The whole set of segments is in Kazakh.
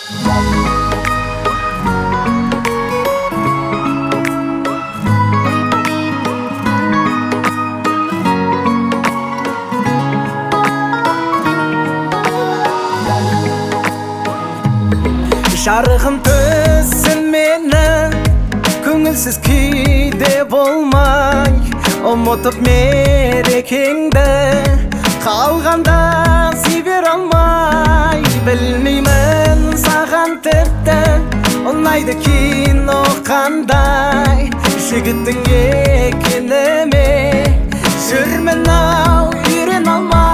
Жарығым төссін мені көңілсіз күйде болмай, ұмытып мерекеңді қалғанда сүйбер алмай. Білмеймін саған тіпті ұнайды кино қандай, жігіттің екеніме жүрмін ау үйрен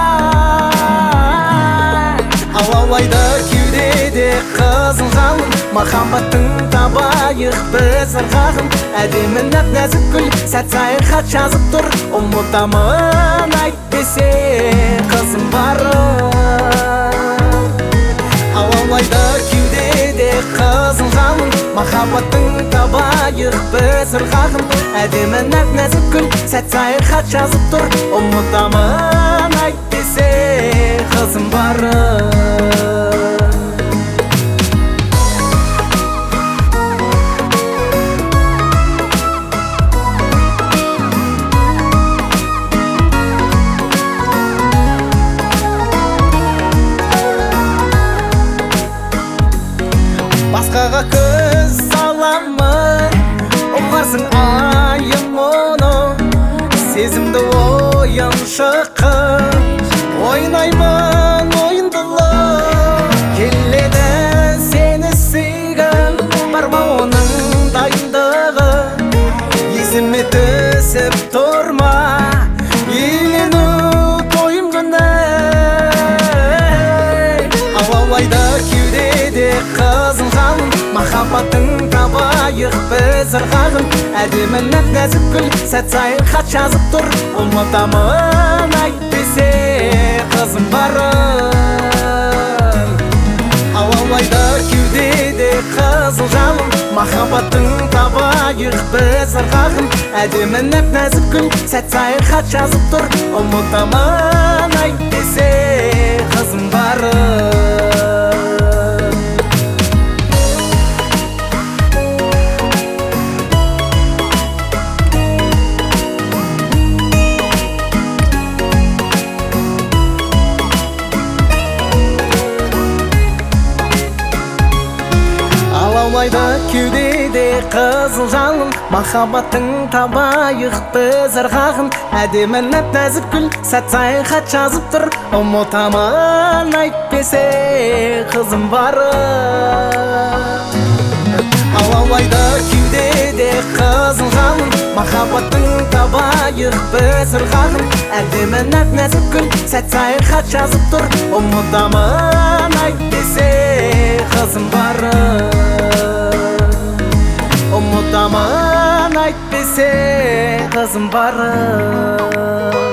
алмай. Алаулайды кеудеде қызыл жалын, махаббаттың табайық біз ырғағын. Әдемі нәп-нәзік гүл сәт сайын хат жазып тұр, ұмытамын әйтпесе қызым барым. Алаулайды кеудеде қызыл жалын, махаббаттың табайық біз ырғағын. Әдемі нәп-нәзік гүл сәт сайын хат жазып тұр, ұмытамын әйтпесе қызым барым. Басқаға көз саламын, ұғарсың айым оны, сезімді ойын шыққын, ойнаймын ойындылы. Келеді сені сүйгім, бар ма оның дайындығы, есіме түсіп тұрма үйлену тойым күні. Алаулайды кеудеде қызыл жалын, махаббаттың табайық біз ырғағын. Әдемі нәп-нәзік гүл сәт сайын хат жазып тұр, ұмытамын әйтпесе қызым барым. Алаулайды кеудеде қызыл жалын, махаббаттың табайық біз ырғағын. Әдемі нәп-нәзік гүл сәт сайын хат жазып тұр, ұмытамын әйтпесе қызым барым. Алаулайды кеудеде қызыл жалын, махаббаттың табайық біз ырғағын. Әдемі нәп-нәзік гүл сәт сайын хат жазып тұр, ұмытамын әйтпесе қызым барым. Алаулайды кеудеде қызыл жалын, махаббаттың табайық біз ырғағын. Әдемі нәп-нәзік гүл сәт сайын хат жазып тұр, ұмытамын әйтпесе қызым барым. Ұмытамын әйтпесе қызым барым.